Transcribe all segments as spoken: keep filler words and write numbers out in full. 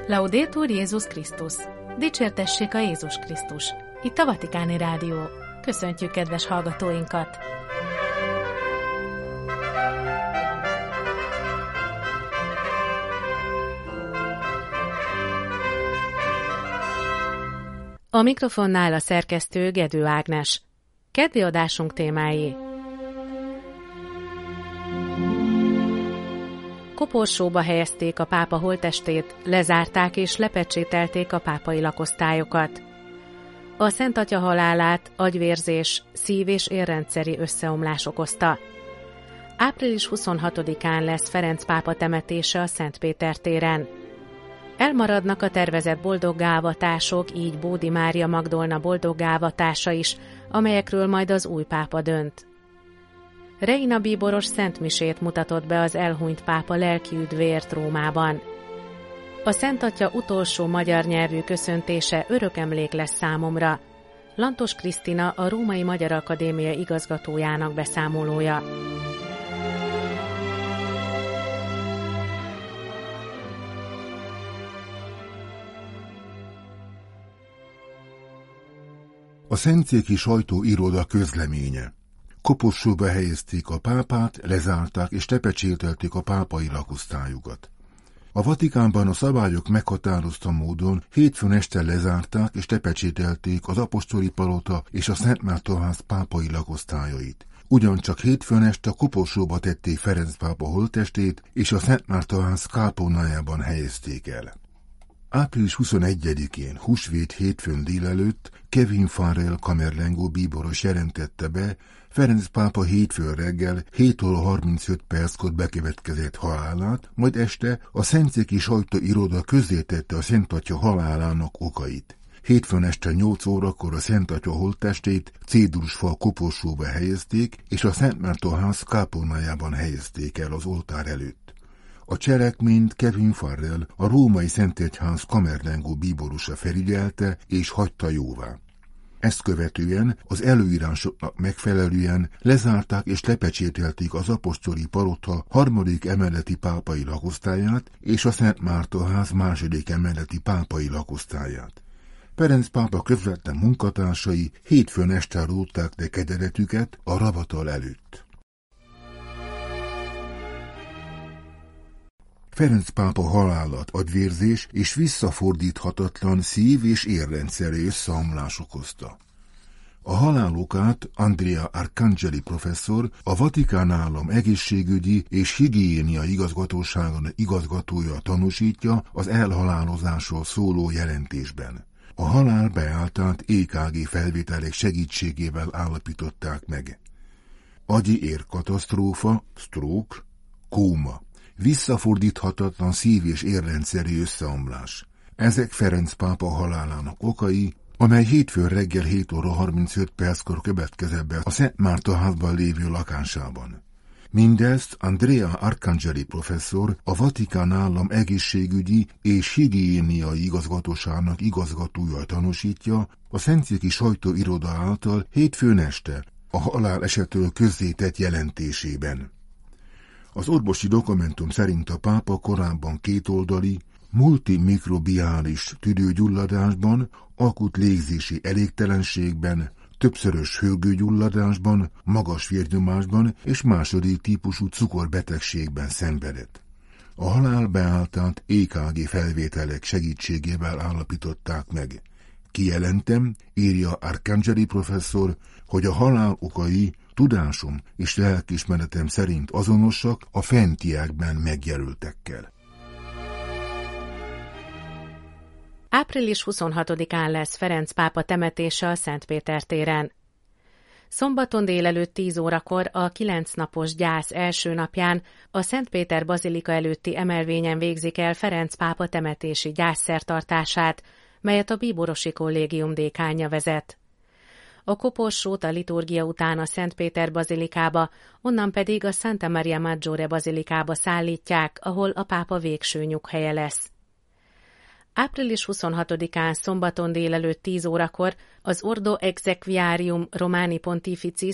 Laudetur Jézus Krisztus! Dicsértessék a Jézus Krisztus! Itt a Vatikáni Rádió. Köszöntjük kedves hallgatóinkat! A mikrofonnál a szerkesztő Gedő Ágnes. Keddi adásunk témái: koporsóba helyezték a pápa holttestét, lezárták és lepecsételték a pápai lakosztályokat. A Szent Atya halálát agyvérzés, szív- és érrendszeri összeomlás okozta. április huszonhatodikán lesz Ferenc pápa temetése a Szent Péter téren. Elmaradnak a tervezett boldoggá-avatások, így Bódi Mária Magdolna boldoggá-avatása is, amelyekről majd az új pápa dönt. Reina bíboros szentmisét mutatott be az elhunyt pápa lelkiüdvért Rómában. A Szent Atya utolsó magyar nyelvű köszöntése örök emlék lesz számomra. Lantos Krisztina, a Római Magyar Akadémia igazgatójának beszámolója. A szentszéki sajtóiroda közleménye. Koporsóba helyezték a pápát, lezárták és lepecsételték a pápai lakosztályukat. A Vatikánban a szabályok meghatározta módon hétfőn este lezárták és lepecsételték az apostoli palota és a Szent Mártonház pápai lakosztályait. Ugyancsak hétfőn este koporsóba tették Ferenc pápa holttestét és a Szent Mártonház kápolnájában helyezték el. április huszonegyedikén, húsvét hétfőn délelőtt Kevin Farrell kamerlengó bíboros jelentette be, Ferenc pápa hétfőn reggel hét óra harmincöt perckor bekövetkezett halálát, majd este a szentszéki sajtóiroda közzétette a Szent Atya halálának okait. Hétfőn este nyolc órakor a Szent Atya holttestét cédrusfal koporsóba helyezték, és a Szent Mártonház kápolnájában helyezték el az oltár előtt. A cselekményt Kevin Farrell, a római Szentegyház kamerlengó bíborosa felügyelte és hagyta jóvá. Ezt követően az előírásoknak megfelelően lezárták és lepecsételték az apostoli palota harmadik emeleti pápai lakosztályát és a Szent Mártonház második emeleti pápai lakosztályát. Ferenc pápa közvetlen munkatársai hétfőn este rótták le kegyelmetüket a ravatal előtt. Ferenc pápa halálat agyvérzés és visszafordíthatatlan szív- és érrendszeri összeomlás okozta. A halál okát Andrea Arcangeli professzor, a Vatikán állam egészségügyi és higiénia igazgatóságának igazgatója tanúsítja az elhalálozásról szóló jelentésben. A halál beállt é ká gé felvételek segítségével állapították meg. Agyi érkatasztrófa, stroke, kóma. Visszafordíthatatlan szív- és érrendszeri összeomlás. Ezek Ferenc pápa halálának okai, amely hétfőn reggel hét óra harmincöt perckor következett be a Szent Mártonházban lévő lakásában. Mindezt Andrea Arcangeli professzor, a Vatikán állam egészségügyi és higiéniai igazgatóságának igazgatója tanúsítja a szentszéki sajtóiroda által hétfőn este a halálesetről közzétett jelentésében. Az orvosi dokumentum szerint a pápa korábban kétoldali, multimikrobiális tüdőgyulladásban, akut légzési elégtelenségben, többszörös hőgőgyulladásban, magas vérnyomásban és második típusú cukorbetegségben szenvedett. A halál beállt é ká gé felvételek segítségével állapították meg. Kijelentem, írja Arcangeli professzor, hogy a halál okai tudásom és lelkiismeretem szerint azonosak a fentiekben megjelöltekkel. április huszonhatodikán lesz Ferenc pápa temetése a Szent Péter téren. Szombaton délelőtt tíz órakor a kilenc napos gyász első napján a Szent Péter bazilika előtti emelvényen végzik el Ferenc pápa temetési gyászszertartását, melyet a bíborosi kollégium dékánja vezet. A koporsót a liturgia után a Szent Péter bazilikába, onnan pedig a Santa Maria Maggiore bazilikába szállítják, ahol a pápa végső nyughelye lesz. április huszonhatodikán szombaton délelőtt tíz órakor az Ordo Exequiarium Romani Pontificis,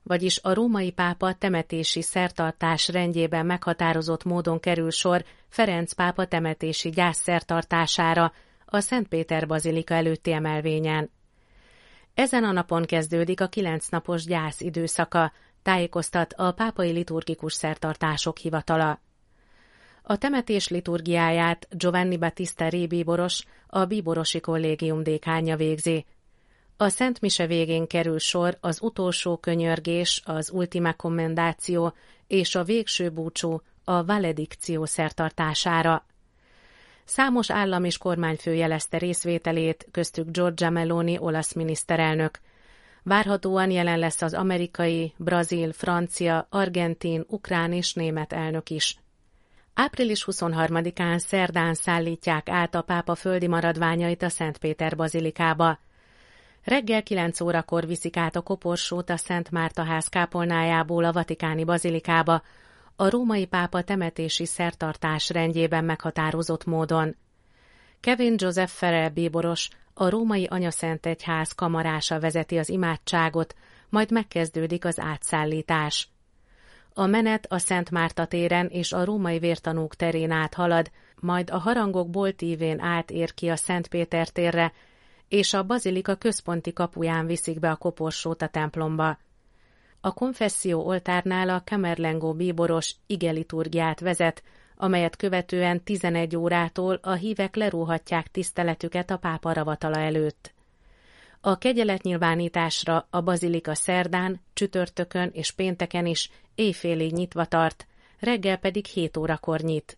vagyis a római pápa temetési szertartás rendjében meghatározott módon kerül sor Ferenc pápa temetési gyászszertartására a Szent Péter bazilika előtti emelvényen. Ezen a napon kezdődik a kilenc napos gyász időszaka, tájékoztat a pápai liturgikus szertartások hivatala. A temetés liturgiáját Giovanni Battista Re bíboros, a bíborosi kollégium dékánja végzi. A Szent Mise végén kerül sor az utolsó könyörgés, az Ultima Commendatio és a végső búcsú, a Valedictio szertartására. Számos állam és kormányfő jelezte részvételét, köztük Giorgia Meloni olasz miniszterelnök. Várhatóan jelen lesz az amerikai, brazil, francia, argentin, ukrán és német elnök is. április huszonharmadikán szerdán szállítják át a pápa földi maradványait a Szent Péter bazilikába. Reggel kilenc órakor viszik át a koporsót a Szent Márta ház kápolnájából a vatikáni bazilikába, a római pápa temetési szertartás rendjében meghatározott módon. Kevin Joseph Farrell bíboros, a római anyaszentegyház kamarása vezeti az imádságot, majd megkezdődik az átszállítás. A menet a Szent Márta téren és a római vértanúk terén áthalad, majd a harangok boltívén átér ki a Szent Péter térre, és a bazilika központi kapuján viszik be a koporsót a templomba. A konfesszió oltárnál a Camerlengo bíboros igeliturgiát vezet, amelyet követően tizenegy órától a hívek leróhatják tiszteletüket a pápa ravatala előtt. A kegyeletnyilvánításra a bazilika szerdán, csütörtökön és pénteken is éjfélig nyitva tart, reggel pedig hét órakor nyit.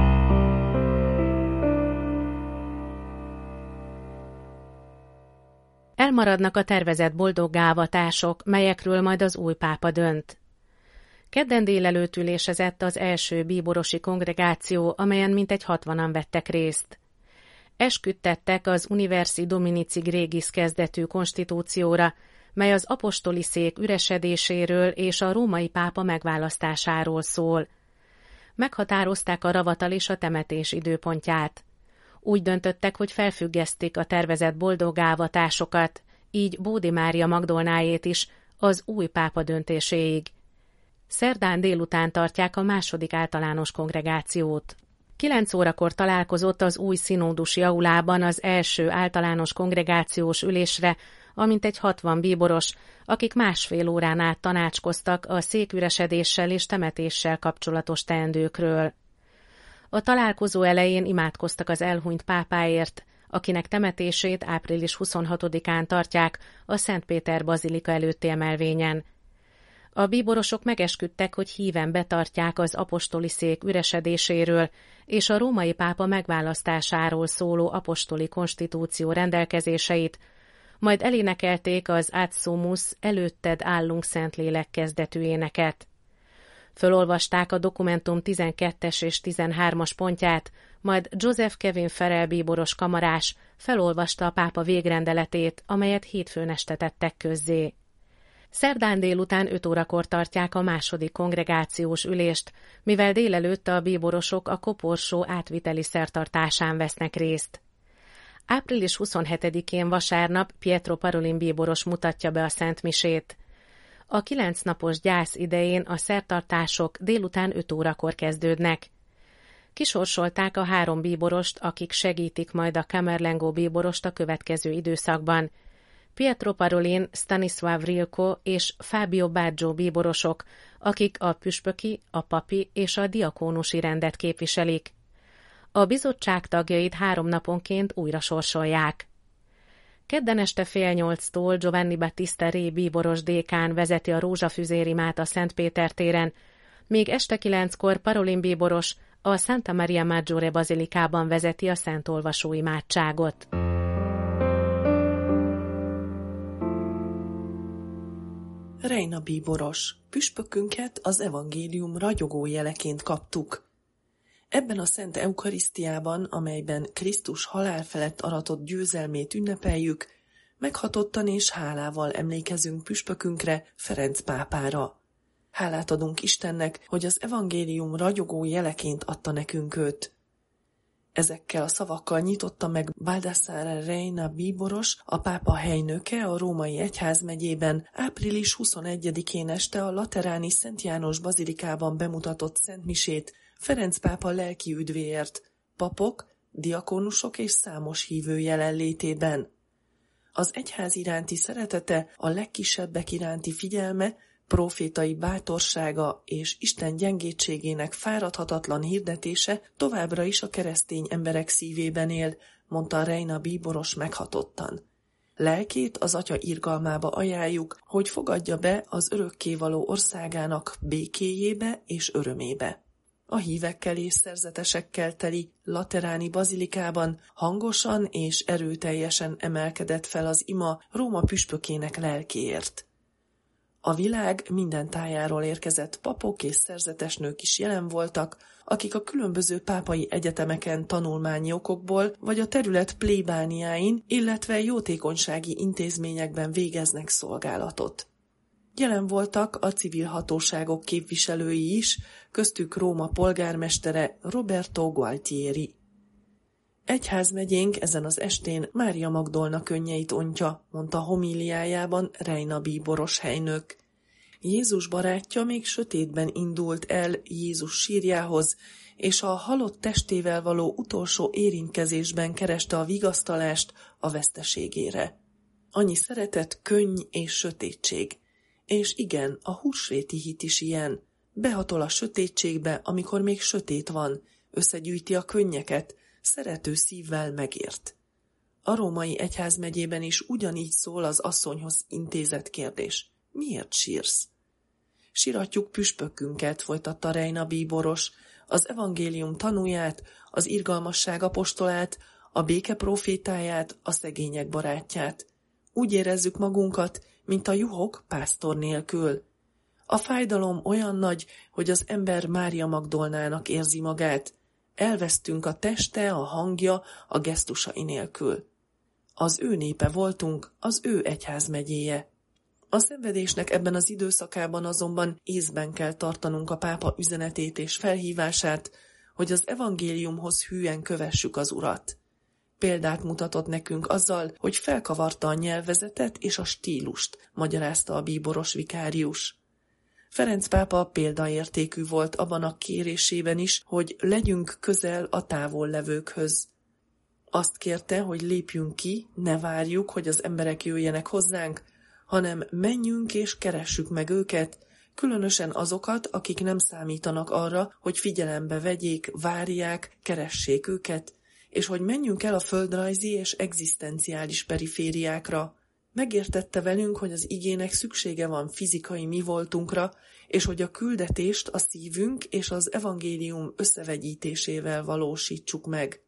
Elmaradnak a tervezett boldoggálvatások, melyekről majd az új pápa dönt. Kedden délelőtt ülésezett az első bíborosi kongregáció, amelyen mintegy hatvanan vettek részt. Esküdtettek az Universi Dominici Gregis kezdetű konstitúcióra, mely az apostoli szék üresedéséről és a római pápa megválasztásáról szól. Meghatározták a ravatal és a temetés időpontját. Úgy döntöttek, hogy felfüggesztik a tervezett boldogálvatásokat, így Bódi Mária Magdolnájét is az új pápa döntéséig. Szerdán délután tartják a második általános kongregációt. Kilenc órakor találkozott az új szinódusi aulában az első általános kongregációs ülésre, amintegy hatvan bíboros, akik másfél órán át tanácskoztak a széküresedéssel és temetéssel kapcsolatos teendőkről. A találkozó elején imádkoztak az elhunyt pápáért, akinek temetését április huszonhatodikán tartják a Szent Péter bazilika előtti emelvényen. A bíborosok megesküdtek, hogy híven betartják az apostoli szék üresedéséről és a római pápa megválasztásáról szóló apostoli konstitúció rendelkezéseit, majd elénekelték az Ad Sumus, előtted állunk Szentlélek kezdetű éneket. Fölolvasták a dokumentum tizenkettes és tizenhármas pontját, majd Joseph Kevin Farrell bíboros kamarás felolvasta a pápa végrendeletét, amelyet hétfőn este tettek közzé. Szerdán délután öt órakor tartják a második kongregációs ülést, mivel délelőtt a bíborosok a koporsó átviteli szertartásán vesznek részt. április huszonhetedikén vasárnap Pietro Parolin bíboros mutatja be a Szent Misét. A kilenc napos gyász idején a szertartások délután öt órakor kezdődnek. Kisorsolták a három bíborost, akik segítik majd a Camerlengo bíborost a következő időszakban. Pietro Parolin, Stanisław Rilko és Fábio Baggio bíborosok, akik a püspöki, a papi és a diakónusi rendet képviselik. A bizottság tagjait három naponként újra sorsolják. Kedden este fél nyolctól Giovanni Battista Re bíboros dékán vezeti a rózsafüzérimát a Szent Péter téren, míg este kilenckor Parolin bíboros a Santa Maria Maggiore bazilikában vezeti a szentolvasó imádságot. Reina bíboros, püspökünket az evangélium ragyogó jeleként kaptuk. Ebben a szent eukarisztiában, amelyben Krisztus halál felett aratott győzelmét ünnepeljük, meghatottan és hálával emlékezünk püspökünkre, Ferenc pápára. Hálát adunk Istennek, hogy az evangélium ragyogó jeleként adta nekünk őt. Ezekkel a szavakkal nyitotta meg Baldassare Reina bíboros, a pápa helynöke a római egyházmegyében április huszonegyedikén este a lateráni Szent János bazilikában bemutatott szentmisét Ferenc pápa lelki üdvéért, papok, diakonusok és számos hívő jelenlétében. Az egyház iránti szeretete, a legkisebbek iránti figyelme, profétai bátorsága és Isten gyengétségének fáradhatatlan hirdetése továbbra is a keresztény emberek szívében él, mondta Reina bíboros meghatottan. Lelkét az Atya irgalmába ajánljuk, hogy fogadja be az örökkévaló országának békéjébe és örömébe. A hívekkel és szerzetesekkel teli lateráni bazilikában hangosan és erőteljesen emelkedett fel az ima Róma püspökének lelkéért. A világ minden tájáról érkezett papok és szerzetesnők is jelen voltak, akik a különböző pápai egyetemeken tanulmányi okokból vagy a terület plébániáin, illetve jótékonysági intézményekben végeznek szolgálatot. Jelen voltak a civil hatóságok képviselői is, köztük Róma polgármestere Roberto Gualtieri. Egyházmegyénk ezen az estén Mária Magdolna könnyeit ontja, mondta homíliájában Reina bíboros helynök. Jézus barátja még sötétben indult el Jézus sírjához, és a halott testével való utolsó érintkezésben kereste a vigasztalást a veszteségére. Annyi szeretet, könny és sötétség. És igen, a húsvéti hit is ilyen. Behatol a sötétségbe, amikor még sötét van, összegyűjti a könnyeket, szerető szívvel megért. A római egyházmegyében is ugyanígy szól az asszonyhoz intézett kérdés. Miért sírsz? Siratjuk püspökünket, folytatta Reina bíboros, az evangélium tanúját, az irgalmasság apostolát, a béke profétáját, a szegények barátját. Úgy érezzük magunkat, mint a juhok pásztor nélkül. A fájdalom olyan nagy, hogy az ember Mária Magdolnának érzi magát. Elvesztünk a teste, a hangja, a gesztusai nélkül. Az ő népe voltunk, az ő egyházmegyéje. A szenvedésnek ebben az időszakában azonban észben kell tartanunk a pápa üzenetét és felhívását, hogy az evangéliumhoz hűen kövessük az Urat. Példát mutatott nekünk azzal, hogy felkavarta a nyelvezetet és a stílust, magyarázta a bíboros vikárius. Ferenc pápa példaértékű volt abban a kérésében is, hogy legyünk közel a távol levőkhöz. Azt kérte, hogy lépjünk ki, ne várjuk, hogy az emberek jöjjenek hozzánk, hanem menjünk és keressük meg őket, különösen azokat, akik nem számítanak arra, hogy figyelembe vegyék, várják, keressék őket, és hogy menjünk el a földrajzi és egzisztenciális perifériákra. Megértette velünk, hogy az igének szüksége van fizikai mi voltunkra, és hogy a küldetést a szívünk és az evangélium összevegyítésével valósítsuk meg.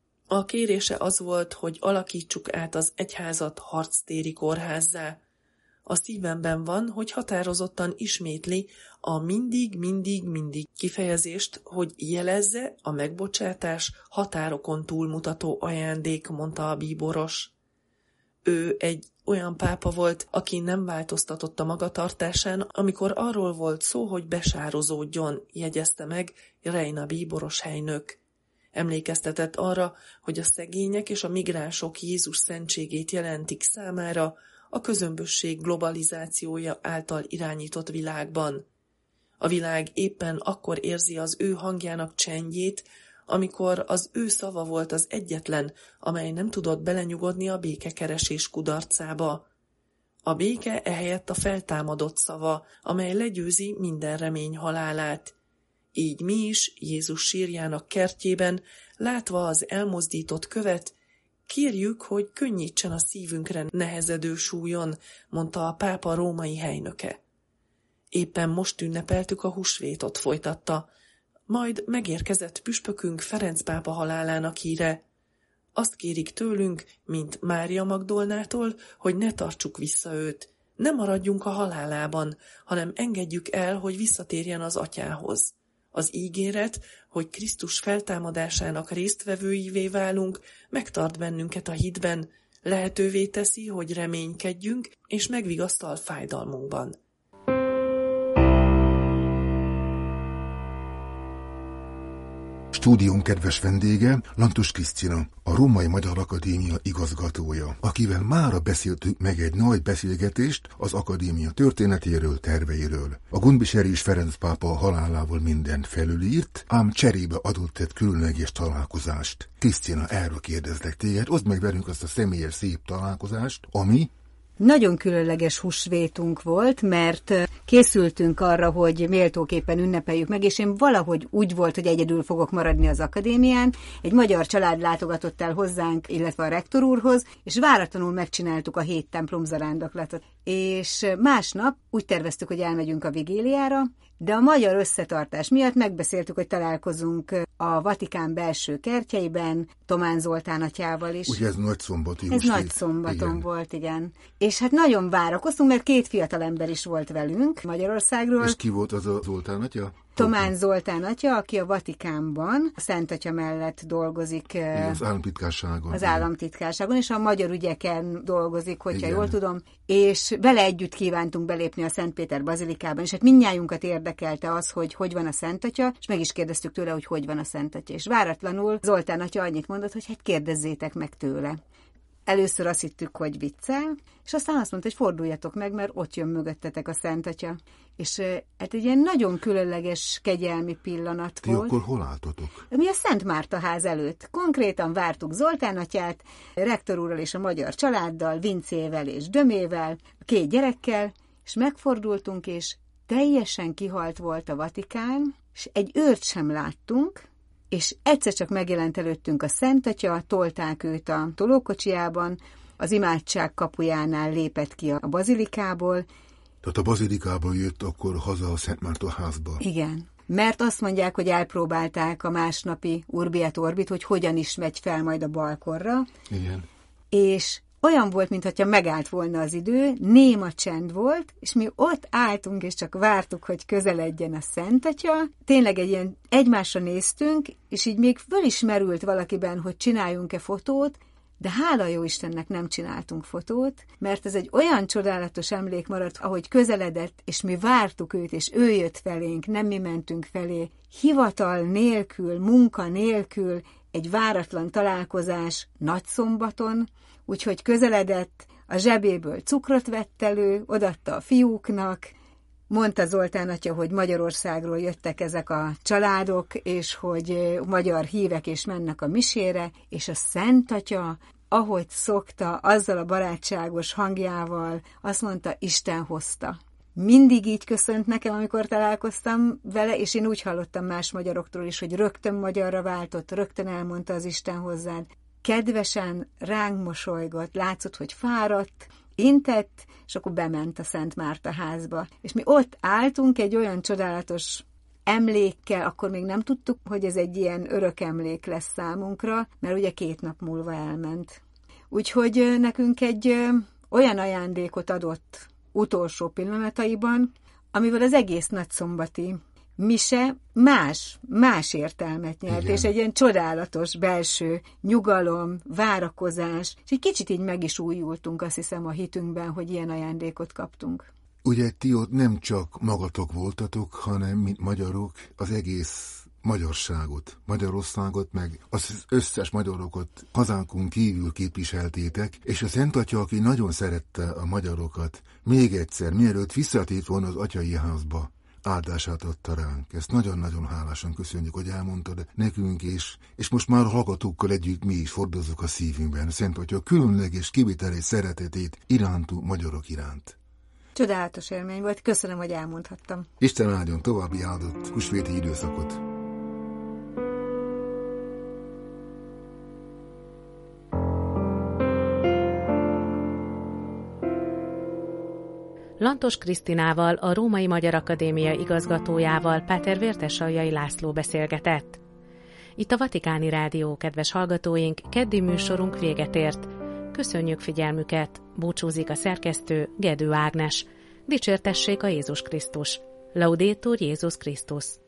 A kérése az volt, hogy alakítsuk át az egyházat harctéri kórházzá. A szívemben van, hogy határozottan ismétli a mindig, mindig, mindig kifejezést, hogy jelezze a megbocsátás határokon túlmutató ajándék, mondta a bíboros. Ő egy olyan pápa volt, aki nem változtatott a magatartásán, amikor arról volt szó, hogy besározódjon, jegyezte meg Reina bíboros helynök. Emlékeztetett arra, hogy a szegények és a migránsok Jézus szentségét jelentik számára a közömbösség globalizációja által irányított világban. A világ éppen akkor érzi az ő hangjának csendjét, amikor az ő szava volt az egyetlen, amely nem tudott belenyugodni a békekeresés kudarcába. A béke ehelyett a feltámadott szava, amely legyőzi minden remény halálát. Így mi is, Jézus sírjának kertjében, látva az elmozdított követ, kérjük, hogy könnyítsen a szívünkre nehezedő súlyon, mondta a pápa római helynöke. Éppen most ünnepeltük a húsvétot, folytatta, majd megérkezett püspökünk Ferenc pápa halálának híre. Azt kérik tőlünk, mint Mária Magdolnától, hogy ne tartsuk vissza őt, ne maradjunk a halálában, hanem engedjük el, hogy visszatérjen az atyához. Az ígéret, hogy Krisztus feltámadásának résztvevőivé válunk, megtart bennünket a hitben, lehetővé teszi, hogy reménykedjünk, és megvigasztal fájdalmunkban. Stúdión kedves vendége Lantos Krisztina, a Római Magyar Akadémia igazgatója, akivel mára beszéltük meg egy nagy beszélgetést az akadémia történetéről, terveiről. A gondviselés Ferenc pápa halálával mindent felülírt, ám cserébe adott egy különleges találkozást. Krisztina, erről kérdezlek téged, oszd meg velünk azt a személyes szép találkozást, ami... Nagyon különleges húsvétunk volt, mert készültünk arra, hogy méltóképpen ünnepeljük meg, és én valahogy úgy volt, hogy egyedül fogok maradni az akadémián. Egy magyar család látogatott el hozzánk, illetve a rektor úrhoz, és váratlanul megcsináltuk a hét templom zarándoklatot. És másnap úgy terveztük, hogy elmegyünk a vigíliára, de a magyar összetartás miatt megbeszéltük, hogy találkozunk a Vatikán belső kertjeiben, Tomán Zoltán atyával is. Ugye ez nagyszombati Ez nagyszombaton igen. volt, igen. És hát nagyon várakoztunk, mert két fiatal ember is volt velünk Magyarországról. És ki volt az a Zoltán atya? Tomán Zoltán atya, aki a Vatikánban, a Szent Atya mellett dolgozik. Igen, az államtitkárságon. Az államtitkárságon, és a magyar ügyeken dolgozik, hogyha igen. jól tudom. És vele együtt kívántunk belépni a Szent Péter bazilikában, és hát mindnyájunkat érdekelte az, hogy hogy van a Szent Atya, és meg is kérdeztük tőle, hogy hogy van a Szent Atya. És váratlanul Zoltán atya annyit mondott, hogy hát kérdezzétek meg tőle. Először azt hittük, hogy viccel, és aztán azt mondta, hogy forduljatok meg, mert ott jön mögöttetek a Szent Atya. És hát egy ilyen nagyon különleges, kegyelmi pillanat Ti volt. akkor hol álltatok? Mi a Szent Márta ház előtt. Konkrétan vártuk Zoltán atyát, rektor úrral és a magyar családdal, Vincével és Dömével, két gyerekkel, és megfordultunk, és teljesen kihalt volt a Vatikán, és egy őrt sem láttunk, és egyszer csak megjelent előttünk a Szent Atya, tolták őt a tolókocsiában, az imádság kapujánál lépett ki a bazilikából. Tehát a bazilikából jött akkor haza a Szent Márta házba. Igen, mert azt mondják, hogy elpróbálták a másnapi Urbi et Orbit, hogy hogyan is megy fel majd a balkorra. Igen. És olyan volt, mintha megállt volna az idő, néma csend volt, és mi ott álltunk, és csak vártuk, hogy közeledjen a Szent Atya. Tényleg egy ilyen egymásra néztünk, és így még fölismerült valakiben, hogy csináljunk-e fotót, de hála jó Istennek nem csináltunk fotót, mert ez egy olyan csodálatos emlék maradt, ahogy közeledett, és mi vártuk őt, és ő jött felénk, nem mi mentünk felé. Hivatal nélkül, munka nélkül, egy váratlan találkozás nagyszombaton, úgyhogy közeledett, a zsebéből cukrot vett elő, odaadta a fiúknak, mondta Zoltán atya, hogy Magyarországról jöttek ezek a családok, és hogy magyar hívek és mennek a misére, és a Szent Atya, ahogy szokta, azzal a barátságos hangjával, azt mondta, Isten hozta. Mindig így köszönt nekem, amikor találkoztam vele, és én úgy hallottam más magyaroktól is, hogy rögtön magyarra váltott, rögtön elmondta az Isten hozzád. Kedvesen ránk mosolygott, látszott, hogy fáradt, intett, és akkor bement a Szent Márta házba. És mi ott álltunk egy olyan csodálatos emlékkel, akkor még nem tudtuk, hogy ez egy ilyen örök emlék lesz számunkra, mert ugye két nap múlva elment. Úgyhogy nekünk egy olyan ajándékot adott utolsó pillanataiban, amivel az egész nagyszombati mise más, más értelmet nyert, igen. És egy ilyen csodálatos belső nyugalom, várakozás, és egy kicsit így meg is újultunk, azt hiszem, a hitünkben, hogy ilyen ajándékot kaptunk. Ugye ti ott nem csak magatok voltatok, hanem mint magyarok az egész magyarságot, Magyarországot, meg az összes magyarokat hazánkon kívül képviseltétek, és a Szent Atya, aki nagyon szerette a magyarokat, még egyszer, mielőtt visszatért volna az atyai házba, áldását adta ránk. Ezt nagyon-nagyon hálásan köszönjük, hogy elmondtad nekünk, és, és most már hallgatókkal együtt mi is fordozzuk a szívünkben Szent Atya különleges kivitelés szeretetét irántú magyarok iránt. Csodálatos élmény volt, köszönöm, hogy elmondhattam. Isten áldjon további áldott húsvéti időszakot. Lantos Krisztinával, a Római Magyar Akadémia igazgatójával, Páter Vértesaljai László beszélgetett. Itt a Vatikáni Rádió, kedves hallgatóink, keddi műsorunk véget ért. Köszönjük figyelmüket, búcsúzik a szerkesztő, Gedő Ágnes. Dicsértessék a Jézus Krisztus. Laudetur Jézus Krisztus.